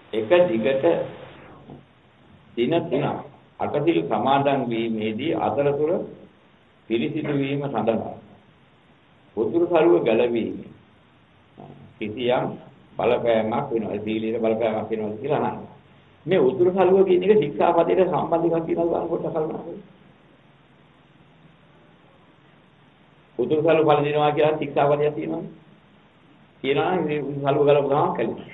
එක දිගට දින 3ක් අටසිල් සමාදන් වීමේදී අතරතුර පිරිසිදු වීම සඳහා උතුරු සළුව ගැලවීම කිසියම් බලපෑමක් වෙනවා. සීලීය බලපෑමක් වෙනවා කියලා අහනවා. මේ උතුරු සළුව කියන එක ශික්ෂාපදයට සම්බන්ධ එකක් කියලා ගන්න කොට කල්පනා කරන්න. උතුරු සළුව ඵල දෙනවා කියලා ශික්ෂාපදයක් තියෙනවා. කියනවා නම් මේ උතුරු සළුව ගලව ගාම කලින්.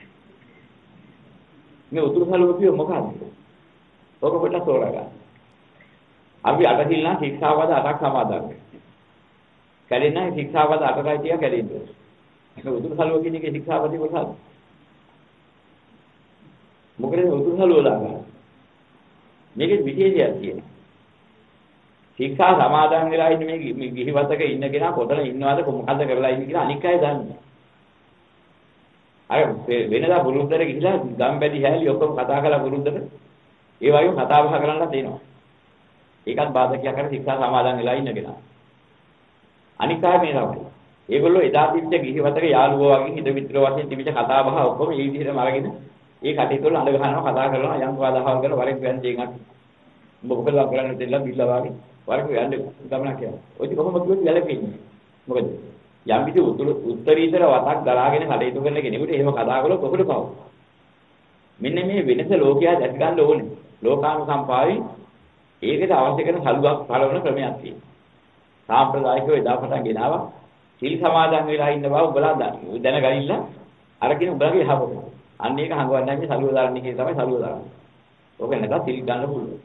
මේ උතුරු සළුව කිය මොකක්ද? ඔක පොඩ්ඩක් තෝරා ගන්න. අපි අටසිල් නම් ශික්ෂාපද 8ක් සමාදන් වෙනවා. කැලෙන්නේ ශික්ෂාපද 8යි තියා කැලෙන්නේ. මේ උතුරු සළුව කියන එකේ ශික්ෂාපදේ කොටසක්. මොකද උතුරු සළුව දාගන්න. මේකේ විශේෂයක් තියෙනවා. ශික්ෂා සමාදන් වෙලා ඉන්නේ මේ ගිහිවතක ඉන්න කෙනා කොතන ඉන්නවද මොකද කරලා ඉන්නේ කියලා අනික් අය දන්නේ. අර වෙනදා බුරුද්දට ගිහිලා ගම්බැදි හැලි ඔක්කොම කතා කරලා බුරුද්දට ඒ වගේම කතා බහ කරන්නත් දෙනවා. ඒකත් බාධකයක් අර ශික්ෂා සමාදන් වෙලා ඉන්න කෙනා. අනික් අය මේ තමයි. ඒගොල්ලෝ එදා තිබ්බ ගිහිවතක යාළුවෝ වගේ හිත මිත්‍රෝ වශයෙන් තිබිච්ච කතා බහ ඔක්කොම මේ විදිහටම අරගෙන ඒ කටයුතු වල අඳ ගන්නවා කතා කරනවා යම් වාදාහවල් කරලා වරෙන් කියන්නේ එකක්. මොකද කරන්නේ දෙල්ල බිල්ලා වගේ වරක යන්නේ ගමනක් යනවා. ඔය ඉතින් කොහොමද කිව්වොත් වැළපෙන්නේ. මොකද යම් කිසි උත්තරීතර වතක් දරාගෙන කටයුතු කරන කෙනෙකුට එහෙම කතා කළොත් කොහොමද පාව. මෙන්න මේ වෙනස ලෝකයා දැක ගන්න ඕනේ. ලෝකානුකම්පාවෙන් ඒකට අවශ්‍ය කරන සලුවක් පළවන ක්‍රමයක් තියෙනවා. සාම්ප්‍රදායිකව එදා පටන් ගෙනාවා. සිල් සමාදන් වෙලා ඉන්න බව උඹලා දැනගනින්න අරගෙන උඹලගේ යහපත. අන්න ඒක හංගවන්නේ මේ සලුව දාන්නේ කියන තමයි සලුව දාන්නේ. ඕක නැත්නම් සිල් ගන්න පුළුවන්.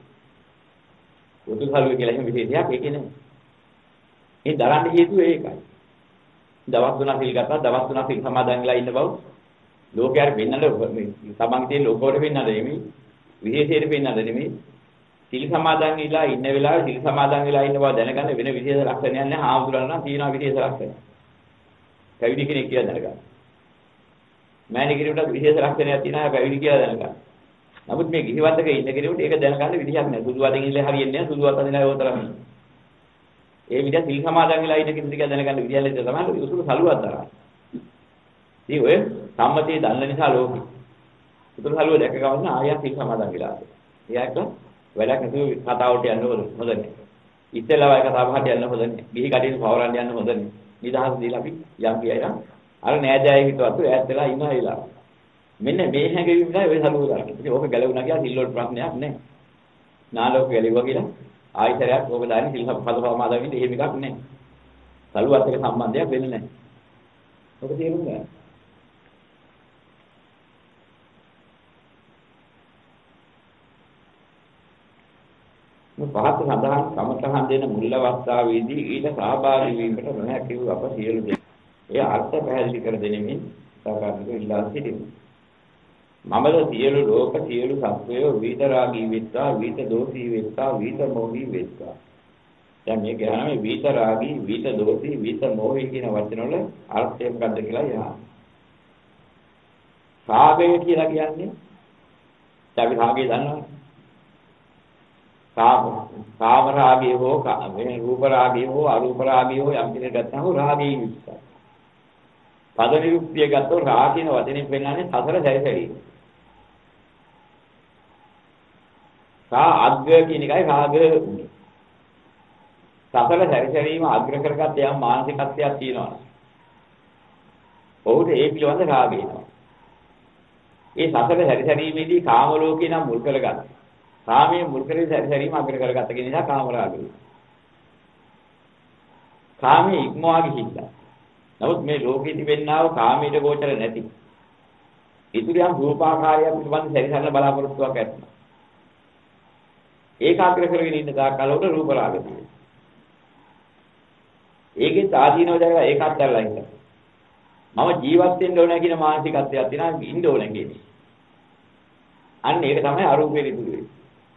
උතුරු සලුව කියලා එහෙම විශේෂයක් ඒකේ නෙමෙයි. මේ දරන්න හේතුව ඒකයි. දවස් 3 සිල් ගත්තා දවස් 3 සිල් සමාදන් වෙලා ඉන්න බව ලෝකයට වෙන්නද තමන්ගේ තියෙන ලෝකවලට වෙන්නද නෙමෙයි විශේෂයට වෙන්නද නෙමෙයි සිල් සමාදන් වෙලා ඉන්න වෙලාවේ සිල් සමාදන් වෙලා ඉන්න බව දැනගන්න වෙන විශේෂ ලක්ෂණයක් නැහැ. හාමුදුරන් නම් තියෙනවා විශේෂ ලක්ෂණ. පැවිදි කෙනෙක් කියලා දැනගන්න. මෑණි කෙනෙකුට විශේෂ ලක්ෂණයක් තියෙනවා පැවිදි කියලා දැනගන්න. නමුත් මේ ගිහිවතක ඉන්න කෙනෙකුට ඒක දැනගන්න විදිහක් නැහැ. සුදු වදින් ඉල්ල හරියන්නේ නැහැ. සුදු වදින් ඉල්ල ඕතරම. ඒ විදිහ සිල් සමාදන් වෙලා ඉන්න කෙනෙක් කියලා දැනගන්න විදිහලද තමයි උතුරු සලුවක් දරන්නේ. ඉතින් ඔය සම්මතිය දන්න නිසා ලෝකෙ. උතුරු සලුව දැක ගමන් ආයෙත් සිල් සමාදන් වෙලා. එයාට වැඩක් නැතුව කතාවට යන්න හොඳ නැහැ. ඉස්සෙල්ලා වයි කතා බහට යන්න හොඳ නැහැ. ගිහි කටින් පවරන්න යන්න හොඳ නැහැ. නිදහස් දීලා අපි යම් කියයිනම් අර නෑදෑයෙක් හිටවත් ඈත් වෙලා ඉන්න වෙලාව. මෙන්න මේ හැඟීම තමයි ඔය සලුව ගන්න. ඉතින් ඕක ගැලවුණා කියලා සිල් වල ප්‍රශ්නයක් නැහැ. නාලෝක ගැලෙවුවා කියලා ආයිතරයක් ඕක දාන්නේ සිල් පදපමාදා වෙන්නේ එහෙම එකක් නැහැ. සලුවත් එක්ක සම්බන්ධයක් වෙන්නේ නැහැ. ඔක තේරුම් ගන්න. මේ පහත් සඳහන් සමතහන් දෙන මුල් අවස්ථාවේදී ඊට සහභාගී වීමට නොහැකි වූ අප සියලු දෙනා. ඒ අර්ථ පැහැදිලි කර දෙනෙමින් සාකච්ඡා ඉල්ලා සිටිනවා. මමද සියලු ලෝක සියලු සත්වයෝ විතරාගී වෙත්තා විත දෝෂී වෙත්තා විත මොහි වෙත්තා. දැන් මේ ගහන මේ විතරාගී විත දෝෂී විත මොහි කියන වචන වල අර්ථය මොකක්ද කියලා යහා. රාගය කියලා කියන්නේ අපි රාගය දන්නවනේ. කාම රාගය හෝ රූප රාගය හෝ අරූප රාගය හෝ යම් කෙනෙක් ගත්තාම රාගී විස්තර. පද නිරුක්තිය ගත්තොත් රාග කියන වචනේ පෙන්නන්නේ සතර සැරිසැරීම. අග්ග කියන එකයි රාග උනේ. සතර සැරිසැරීම අග්‍ර කරගත්ත යම් මානසිකත්වයක් තියෙනවා. ඔහුට ඒ පිළිබඳ රාගය එනවා. ඒ සතර සැරිසැරීමේදී කාම ලෝකේ නම් මුල් කරගන්න. කාමයේ මුල් කරේ සැරිසැරීම අග්‍ර කරගත්ත කියන නිසා කාම රාගය. කාමයේ ඉක්මවා ගිහිල්ලා. නමුත් මේ ලෝකෙ තිබෙනා වූ කාමයට ගෝචර නැති. ඉතුරු යම් රූපාකාරයක් පිළිබඳ සැරිසරන බලාපොරොත්තුවක් ඇති. ඒකාග්‍ර කරගෙන ඉන්න තාක්කලට රූප රාගය තියෙනවා. ඒකේ ආදීනව දැකලා ඒකත් දැල්ලා ඉන්න. මම ජීවත් වෙන්න ඕනේ කියන මානසිකත්වයක් තියෙනවා ඉන්න ඕනේ කියන්නේ. අන්න ඒක තමයි අරූපේ ඉතුරු වෙන්නේ.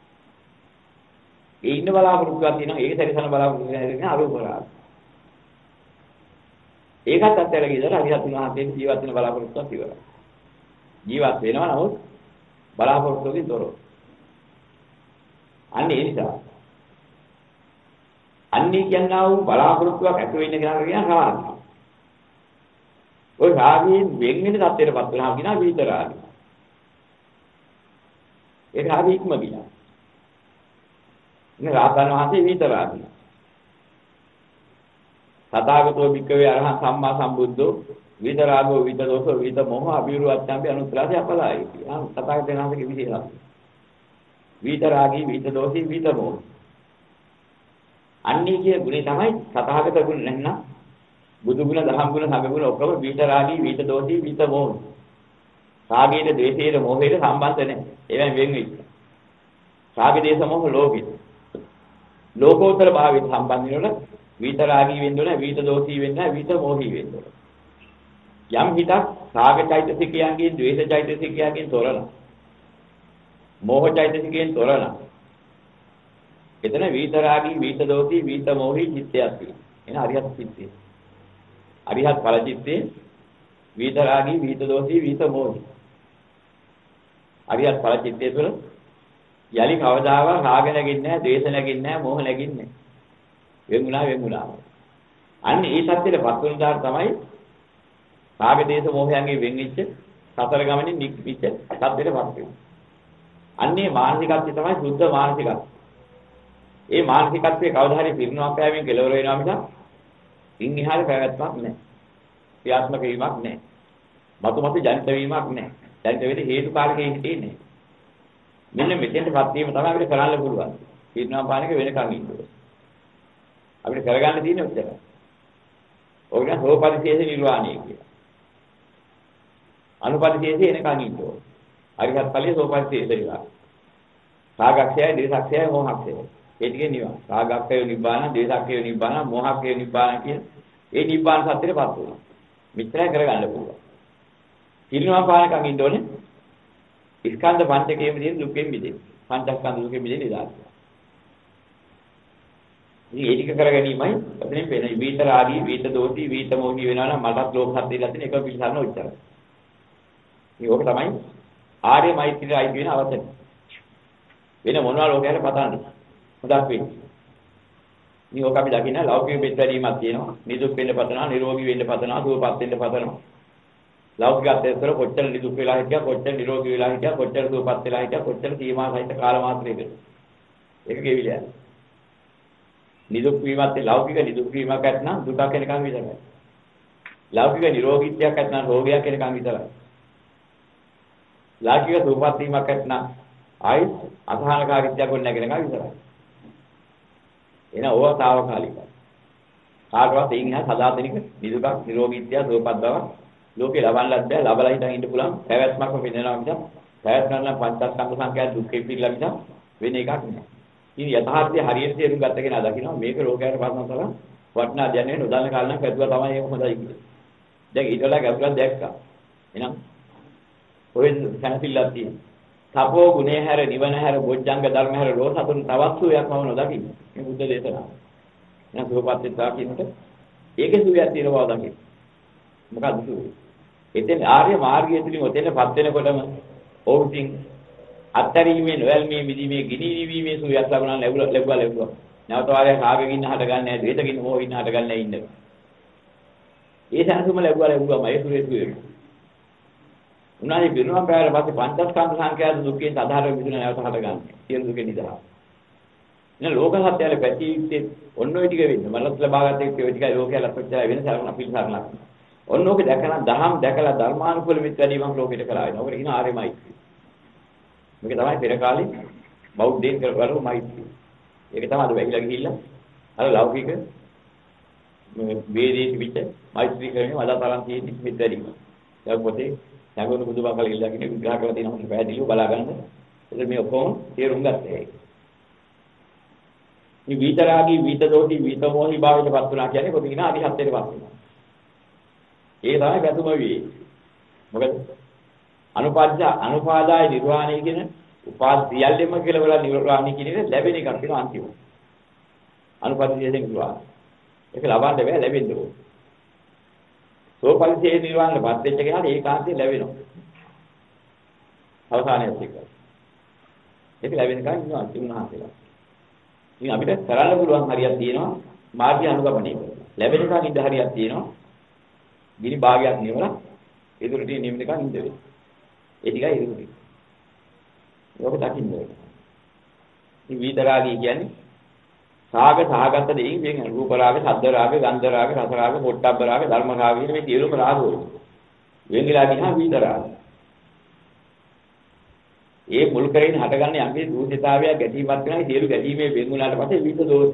ඒ ඉන්න බලාපොරොත්තුවක් තියෙනවා ඒක සැරිසරන බලාපොරොත්තුවක් තියෙනවා අරූප රාගය. ඒකත් අත්හැරලා ගියදලා අරිහත් වහන්සේ ජීවත් වෙන බලාපොරොත්තුවක් ඉවරයි. ජීවත් වෙනවා නමුත් බලාපොරොත්තුකින් තොරව. අන්න ඒ නිසා අන්නේ කියනවා වූ බලාපොරොත්තුවක් ඇති වෙන්න කෙනාට කියන රාගය. ওই රාගයෙන් වෙන් වෙන තත්ත්වයටපත් වෙනවා කියනවා විතරාගය. ඒක හරි ඉක්ම ගියා. ඉතින් රාතන් වහන්සේ විතරාගී. තථාගතෝ භික්ඛවේ අරහං සම්මා සම්බුද්ධෝ විතරාගෝ විතදෝසෝ විත මොහ අභිරුවච්ඡම්පි අනුත්තරාදී අපලායි. තථාගතයන් වහන්සේගේ විශේෂය. විතරාගී විතදෝසී විත මොහ. අන්නීගේ ගුණය තමයි තථාගත ගුණ නැත්නම් බුදු ගුණ, දහම් ගුණ, සංඝ ගුණ ඔක්කොම විතරාගී විතදෝසී විත මොහ. රාගයේ, ද්වේෂයේ, මොහයේ සම්බන්ධ නැහැ. ඒවෙන් වෙන් වෙයි. රාග, දේශ, මොහ ලෝකෙ. ලෝකෝත්තර භාවයෙන් සම්බන්ධ වෙනකොට විතරාගී වෙන්න ඕන, විත දෝෂී වෙන්න ඕන, විත මොහී වෙන්න ඕන. යම් හිතක් රාග චෛතසිකයන්ගෙන්, ද්වේෂ චෛතසිකයන්ගෙන් තොරන. මෝහ චෛතසිකයෙන් තොරන. එතන විතරාගී, විත දෝෂී, විත මොහී චිත්තයක් තියෙනවා. එන අරිහත් චිත්තය. අරිහත් ඵල චිත්තේ විතරාගී, විත දෝෂී, විත මොහී. අරිහත් ඵල චිත්තය තුළ යලි කවදාවත් රාග නැගින්නේ නැහැ, ද්වේෂ නැගින්නේ නැහැ, මෝහ නැගින්නේ නැහැ. වෙන්ුණා. අන්න ඒ සත්‍යෙටපත් වුණ දාර තමයි රාග දේශ මොහයන්ගේ වෙන්විච්ච සතර ගමනින් නික්මිච්ච සත්‍යෙටපත් වෙන්නේ. අන්නේ මානසිකත්වය තමයි සුද්ධ මානසිකත්වය. ඒ මානසිකත්වයේ කවදා හරි පිරිනමක් පෑමෙන් කෙලවර වෙනවා මිසක් ඉන් එහාට පැවැත්මක් නැහැ. ක්‍රියාත්මක වීමක් නැහැ. මතු ජනිත වීමක් නැහැ. ජනිත වෙන්නේ හේතුකාරකයේ හිටින්නේ. මෙන්න මෙතෙන්ටපත් වීම තමයි අපිට කරන්න පුළුවන්. පිරිනම පානක වෙනකන් ඉන්නවා. අපිට කරගන්න තියෙන්නේ ඔච්චරයි. ඔය කියන සෝපරිශේෂ නිර්වාණය කියලා. අනුපරිශේෂය එනකන් ඉන්නවා. අරිහත් ඵලයේ සෝපරිශේෂ නිර්වාණය. රාගක්ෂය, දේශක්ෂය, මොහක්ෂය. ඒ ටිකේ නිවන. රාගක්ෂය නිබ්බාන, දේශක්ෂය නිබ්බාන, මොහක්ෂය නිබ්බාන කියන ඒ නිබ්බාන සත්‍යෙටපත් වෙනවා. මිත්‍රය කරගන්න පුළුවන්. පිරිනම පානකන් ඉන්න ඕනේ. ස්කන්ධ පංචකයේ මිදෙන දුකෙන් මිදෙන්න. පංචස්කන්ධ දුකෙන් මිදෙන්න ඉඩ. ඉතින් ඒ ටික කරගැනීමයි අපිට පේන විතරාගී, විත දෝෂී, විත මොහී වෙනවා නම් මටත් ලෝක සත්‍යයලා තියෙන එක පිළිසරණ උච්චාරය. මේක තමයි ආර්ය මෛත්‍රිය අයිති වෙන අවශ්‍ය. වෙන මොනවා ලෝකයට පතන්නේ. හොඳක් වෙයි. මේ ඕක අපි දකින්න ලෞකික මෙත්වැඩීමක් තියෙනවා. නිදුක් වෙන්න පතනවා, නිරෝගී වෙන්න පතනවා, සුවපත් වෙන්න පතනවා. ලෞකිකත්වයට කොච්චර නිදුක් වෙලා හිටියා, කොච්චර නිරෝගී වෙලා හිටියා, කොච්චර සුවපත් වෙලා හිටියා, කොච්චර සීමා සහිත කාල මාත්‍රයකට. ඒක ගෙවිලා. නිදුක් වීමත් ලෞකික නිදුක් වීමක් නැත්නම් දුකක් එනකන් විතරයි. ලෞකික නිරෝගීත්වයක් නැත්නම් රෝගයක් එනකන් විතරයි. ලෞකික සුවපත් වීමක් නැත්නම් ආයි අසහනකාරීත්වයක් වෙන්න නැගෙනකන් විතරයි. එන ඕවා తాවකාලිකයි. කාටවත් එයින් එහා සදාතනික නිදුකක් නිරෝගීත්වය සුවපත් බව ලෝකේ ලබන්නත් බෑ. ලබලා හිටන් ඉන්න පුළුවන් පැවැත්මක්ම පෙන්වනවා මිසක් පැවැත්ම නම් පංචස්කන්ධ සංඛ්‍යා දුක්ඛේ පිළිලා මිසක් වෙන එකක් නෑ. ඉතින් යථාර්ථය හරියට තේරුම් ගත්ත කෙනා දකිනවා මේක ලෝකයට පරණ තරම් වටිනා දෙයක් නෙවෙයි. නොදන්න කාලේ නම් පැතුවා තමයි ඒක හොඳයි කියලා. දැන් ඊටලා ගැඹුරක් දැක්කා. එහෙනම් ඔය සැනසෙල්ලක් තියෙනවා. තපෝ ගුණේ හැර නිවන හැර බොජ්ජංග ධර්ම හැර රෝසතුන් තවත් සුවයක්ම නොදකින්න. මේ බුද්ධ දේශනාව. එහෙනම් සුවපත්ත්‍යා කියනකොට ඒකේ සුවයක් තියෙන බව දකින්න. මොකක්ද සුවය? එතෙන් ආර්ය මාර්ගය තුලින් ඔතෙන්පත් වෙනකොටම ඕවිතින් අත්තරීමේ නොයල්මේ මිදීමේ ගිනි නිවීමේ සුවයක් ලැබුණා ලැබුවා. නැවත වාරයක් රාගෙකින් හටගන්නේ නැහැ, ද්වේෂකින් මොහින් හටගන්නේ නැහැ ඉන්න. ඒ සැනසුම ලැබුවාම ඒ සුවේ. උනාලි බිරුවම් පෑවල පස්සේ පංචස්කන්ධ සංඛ්‍යාත දුකෙන් සාධාරණ විදුන නැවත හටගන්නේ. සියලු දුකෙන් නිදහස්. ඉතින් ලෝක සත්‍යයල පැතිවිත්තේ ඔන්න ඔය ටික වෙන්නේ. මනස ලබාගත යුතු ඔය ටිකයි ලෝකයේ ලක්ෂ්‍ය වෙන සරණ පිළිසරණක්. ඔන්න ඕක දැකලා දහම් දැකලා ධර්මානුකූල මිත්‍යාදීමක් ලෝකෙට කරා වෙනවා. ඔකට කියන ආර්යමයි. මේක තමයි පෙර කාලේ බෞද්ධයන් කරපු මෛත්‍රිය. ඒක තමයි අද වැහිලා ගිහිල්ලා අර ලෞකික වේදී තිබිච්ච මෛත්‍රී කරන්නේ වඩා තරම් තියෙන මිත්‍යාදීම. ඒක පොතේ නැගුණු බුදුබකල ඉල්ලගෙන විග්‍රහ කරලා තියෙනවා මොකද පැහැදිලිව බලා ගන්න. ඒක මේ ඔක්කොම තේරුම් ගත්තේ. මේ විතරාගී විත දෝෂී විත මොහි භාවයටපත් වුණා කියන්නේ කොහොමද කියන අරිහත්ත්වයටපත් වෙනවා. ඒ තමයි වැතුම වේ. මොකද අනුපාදාය නිර්වාණය කියන උපාද සියල්ලෙම කියලා වල නිර්වාණය කියන එක ලැබෙන එකක් කියන අන්තිම. අනුපාදිතයෙන් නිර්වාණය. ඒක ලබන්න බෑ ලැබෙන්න ඕනේ. සෝපරිසේ නිර්වාණයට පත් වෙච්ච කෙනාට ඒකාන්තයෙන් ලැබෙනවා. අවසානයේ එක. ඒක ලැබෙනකන් ඉන්නවා අන්තිමහාසලා. ඉතින් අපිට කරන්න පුළුවන් හරියක් තියෙනවා මාර්ගය අනුගමනය කරලා. ලැබෙනකන් ඉඳ හරියක් තියෙනවා. ගිනි භාගයක් නිවලා ඉදිරියට නිමිනකන් ඉඳ වෙයි. ඒ ටිකයි ඉදිරියට. ඒක දකින්න ඕනේ. මේ විතරාගී කියන්නේ රාග සහගත දෙයින් වෙන රූප රාග, ශබ්ද රාග, ගන්ධ රාග, රස රාග, පොට්ටබ්බ රාග, ධර්ම රාග කියන මේ සියලුම රාග වල. වෙන්ගලා කියනවා විතරාග. ඒ මුල් කරගෙන හටගන්නේ යම්කි දූෂිතාවයක් ගැටීමක් වෙනවා. සියලු ගැටීමේ වෙන් වුණාට පස්සේ විත දෝෂ.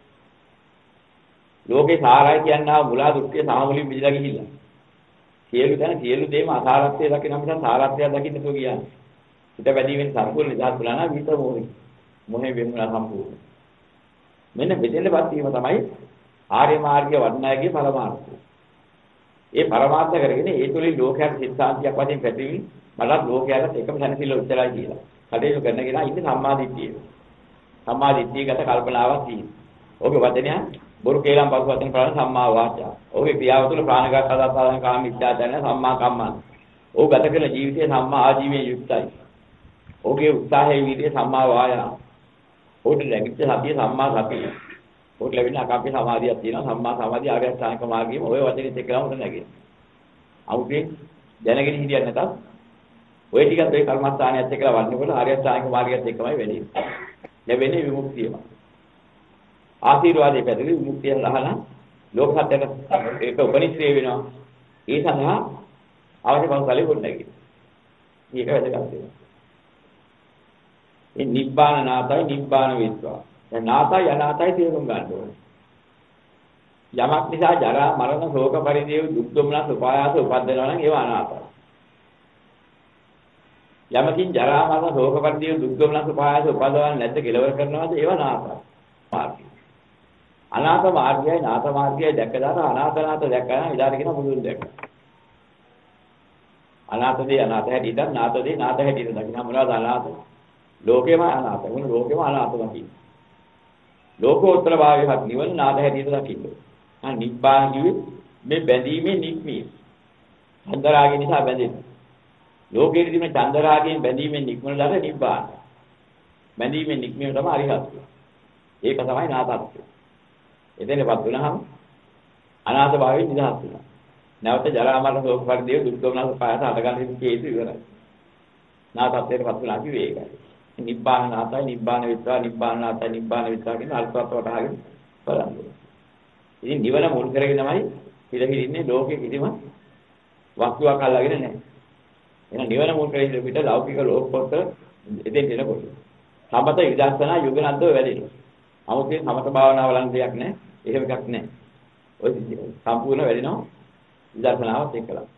ලෝකේ සාරයි කියනවා මුලා දුක්ඛේ සාමුලින් මිදලා ගිහිල්ලා. සියලු දේම අසාරත්වය දකින්න අපිට සාරත්වය දකින්න තෝ කියන්නේ. හිත වැඩිවෙන සම්පූර්ණ නිදහස් වෙලා නම් විත මොහේ වෙන් වුණා සම්පූර්ණ. මෙන්න මෙතෙන්පත් වීම තමයි ආර්ය මාර්ගයේ වඩනායකගේ පරමාර්ථය. ඒ පරමාර්ථ කරගෙන ඒ තුලින් ලෝකයට සිතාන්තියක් වශයෙන් පැතිරෙමින් මලත් ලෝකයට එකම සැනසෙල්ල උත්තරයි කියලා. කටයුතු කරන කෙනා ඉන්නේ සම්මාදිට්ඨිය. සම්මාදිට්ඨියගත කල්පනාවක් තියෙනවා. ඕකේ වචනය බොරු කේලම් පසු වචන කරන සම්මා වාචා. ඕකේ ක්‍රියාව තුළ ප්‍රාණඝාත අදාපාදන කාම මිත්‍යාචාරණ සම්මා කම්මන්ත. ඕක ගත කරන ජීවිතය සම්මා ආජීවයෙන් යුක්තයි. ඕකේ උත්සාහයේ වීර්යය සම්මා වායාම. ඕකට නැගිට සතිය සම්මා සතිය. ඕකට ලැබෙන අකම්පි සමාධියක් තියෙනවා සම්මා සමාධිය ආර්ය අෂ්ටාංග මාර්ගයේ ඔය වචනේ එක්කම උඩ නැගෙන්නේ. අවුගේ දැනගෙන හිටියත් නැතත් ඔය ටිකත් ඔය කර්මස්ථානයත් එක්කලා වන්නකොට ආර්ය අෂ්ටාංග මාර්ගයත් එක්කමයි වෙන්නේ. ලැබෙන්නේ විමුක්තියම. ආශිර්වාදයේ පැතිරි විමුක්තිය ලහන ලෝක සත්‍යයට ඒක උපනිශ්‍රේ වෙනවා. ඒ සඳහා අවශ්‍ය බව ගොඩ නැගෙන්නේ. මේක වැදගත් වෙනවා. මේ නිබ්බාන නාතයි නිබ්බාන වේත්වා. දැන් නාතයි අනාතයි තේරුම් ගන්න ඕනේ. යමක් නිසා ජරා මරණ ශෝක පරිදේව දුක් දුම්නස් උපායාස උපද්දනවා නම් ඒවා අනාතයි. යමකින් ජරා මරණ ශෝක පරිදේව දුක් දුම්නස් උපායාස උපද්දවන්නේ නැද්ද කෙලවර කරනවාද ඒවා නාතයි. මාර්ගය. අනාත මාර්ගයයි නාත මාර්ගයයි දැක්කදාට අනාත දැක්කම ඉදාට කියන මුදුන් දැක්ක. අනාතදී අනාත හැටියට නාතදී නාත හැටියට දකින්න මොනවද අනාත? ලෝකේම අනාත. මොන ලෝකේම අනාත දකින්න. ලෝකෝත්තර භාවයක් නිවන නාද හැටියට දකින්න. නිබ්බාන කිව්වේ මේ බැඳීමේ නික්මීම. චන්දරාගය නිසා බැඳෙන්නේ. ලෝකයේ තිබෙන චන්දරාගයෙන් බැඳීමෙන් නික්මන දාට නිබ්බාන. බැඳීමෙන් නික්මීම තමයි අරිහත්ත්වය. ඒක තමයි නාතත්වය. එතනපත් වුණාම අනාථ භාවයෙන් නිදහස් වෙනවා. නැවත ජරා මරණ ශෝක පරිදේව දුක් දෝමනස් පායස අටගන්න හේතු ඉවරයි. නාතත්වයටපත් වුණා කිව්වේ ඒකයි. නිබ්බාන නාතයි නිබ්බාන විත්‍රා නිබ්බාන නාතයි නිබ්බාන විත්‍රා කියන අල්පවත් වටහාගෙන බලන්න. ඉතින් නිවන මුල් කරගෙන තමයි පිළිහිරින්නේ ලෝකෙ කිසිම වස්තුවක් අල්ලගෙන නැහැ. එහෙනම් නිවන මුල් කරගෙන පිට ලෞකික ලෝකපොත් එතෙන් එනකොට සමත විදර්ශනා යුගනද්දව වැඩෙනවා. 아무තේ සමත භාවනාව වලන් දෙයක් නැහැ. එහෙම එකක් නැහැ. ඔය සම්පූර්ණ වැඩෙනවා විදර්ශනාවත් එක්කලා.